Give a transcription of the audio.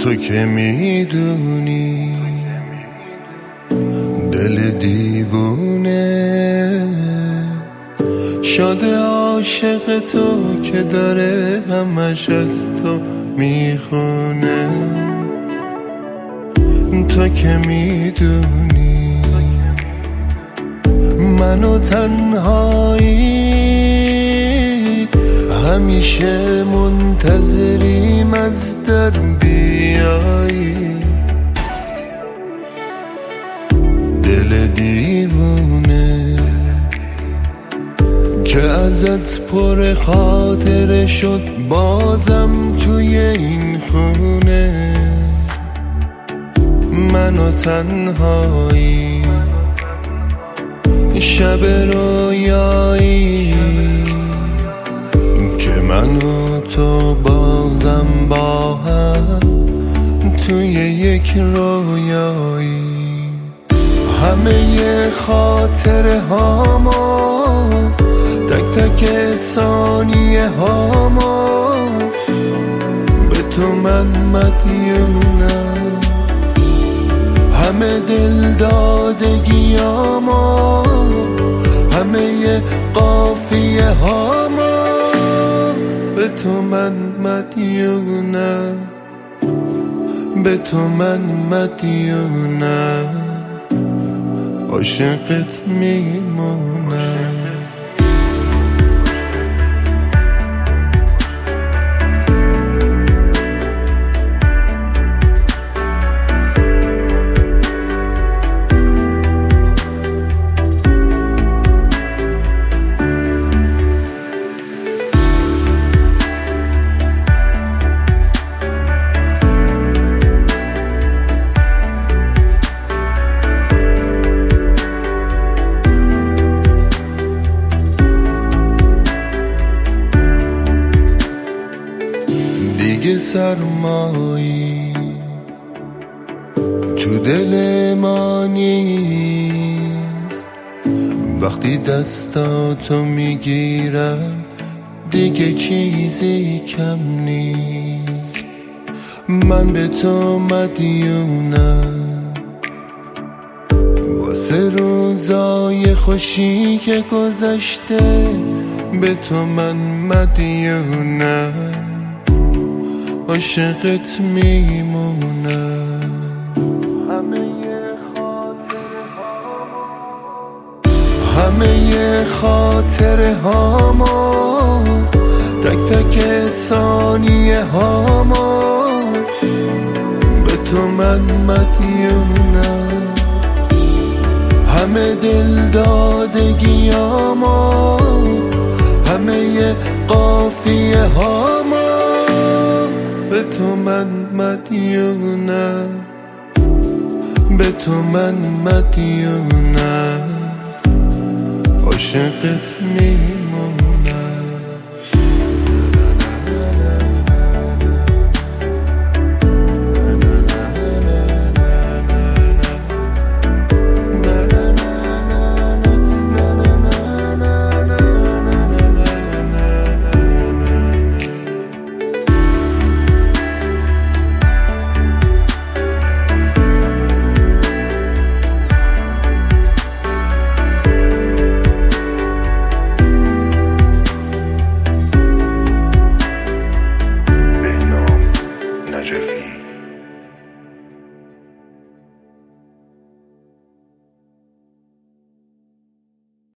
تو که میدونی دل دیوونه شده عاشق تو که داره همش از تو میخونه. تو که میدونی منو تنهایی همیشه منتظریم از در بیایی. دل دیوونه که ازت پر خاطره شد بازم توی این خونه. منو تنهایی شب رویایی که من و تو بازم با هم توی یک رویایی. همه خاطره هامو تک تک ثانیه هامو به تو من مدیونم. همه دل دادگیامو همه قافیه هامو به تو من مدیونم. به تو من مدیونم عاشقت میمونم. دیگه سرمایی تو دل ما نیست. وقتی دستاتو میگیرم دیگه چیزی کم نیست. من به تو مدیونم واسه روزای خوشی که گذشته. به تو من مدیونم عاشقت میمونم. همه خاطره هامو تک تک ثانیه هامو به تو من مدیونم. همه دل دادگیامو همه قافیه هامو به تو من مدیونم. به تو من مدیونم عاشقت میمونم.